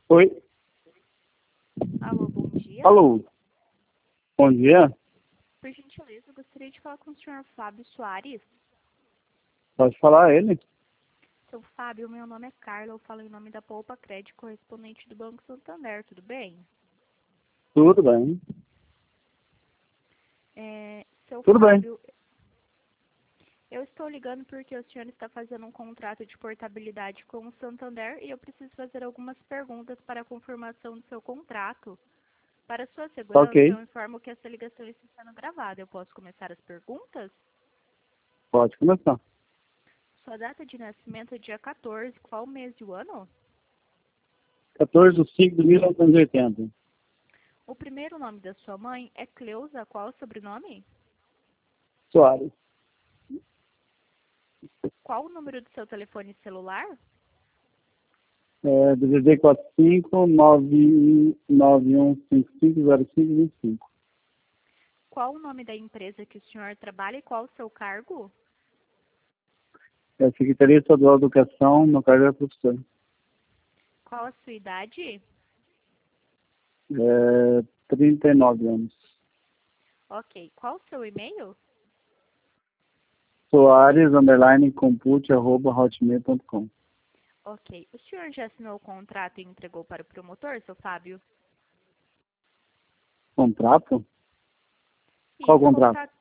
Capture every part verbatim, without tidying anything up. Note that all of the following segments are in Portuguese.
Oi, Alô, bom dia. alô, bom dia, Por gentileza, eu gostaria de falar com o senhor Fábio Soares. pode falar ele? Seu Fábio, meu nome é Carla, eu falo em nome da Poupa Crédito, correspondente do Banco Santander, tudo bem? Tudo bem, É, seu tudo bem, Fábio, eu estou ligando porque o senhor está fazendo um contrato de portabilidade com o Santander e eu preciso fazer algumas perguntas para a confirmação do seu contrato. Para sua segurança, ok, eu informo que essa ligação está sendo gravada. Eu posso começar as perguntas? pode começar. Sua data de nascimento é dia quatorze, qual mês do ano? quatorze de cinco de mil novecentos e oitenta, O primeiro nome da sua mãe é Cleusa, qual o sobrenome? Soares, Qual o número do seu telefone celular? é, D D D quatro cinco nove nove um cinco cinco zero cinco dois cinco, Qual o nome da empresa que o senhor trabalha e qual o seu cargo? é Secretaria Estadual de Educação, no cargo é professor, Qual a sua idade? é, trinta e nove anos, Ok. Qual o seu e-mail? Soares, underline, compute, arroba, hotmail ponto com. Ok. O senhor já assinou o contrato e entregou para o promotor, seu Fábio? Contrato? Qual Isso, o contrato? contrato.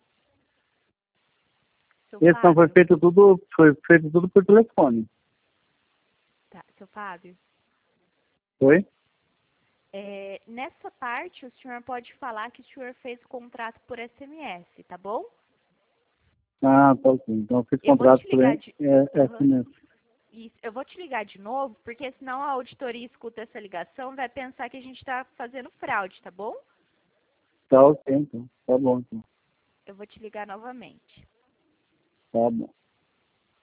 Seu Esse não foi Fábio? feito tudo, foi feito tudo por telefone, Tá, seu Fábio. foi? É, nessa parte, o senhor pode falar que o senhor fez o contrato por S M S, tá bom? Ah, tá ok. Então eu fiz Eu vou contrato te por ligar é, de. é, Aham. S M S. Isso, eu vou te ligar de novo, porque senão a auditoria escuta essa ligação e vai pensar que a gente está fazendo fraude, tá bom? Tá ok, então. Tá bom, então. Eu vou te ligar novamente. Tá bom.